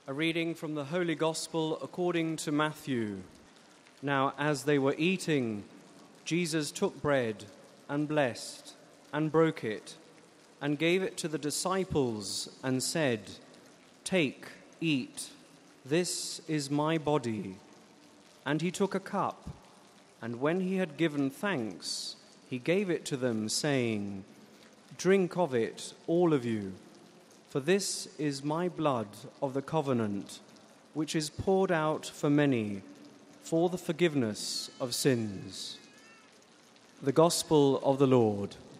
A reading from the Holy Gospel according to Matthew. Now, as they were eating, Jesus took bread and blessed and broke it and gave it to the disciples and said, "Take, eat, this is my body." And he took a cup, and when he had given thanks, he gave it to them, saying, "Drink of it, all of you. For this is my blood of the covenant, which is poured out for many for the forgiveness of sins." The Gospel of the Lord.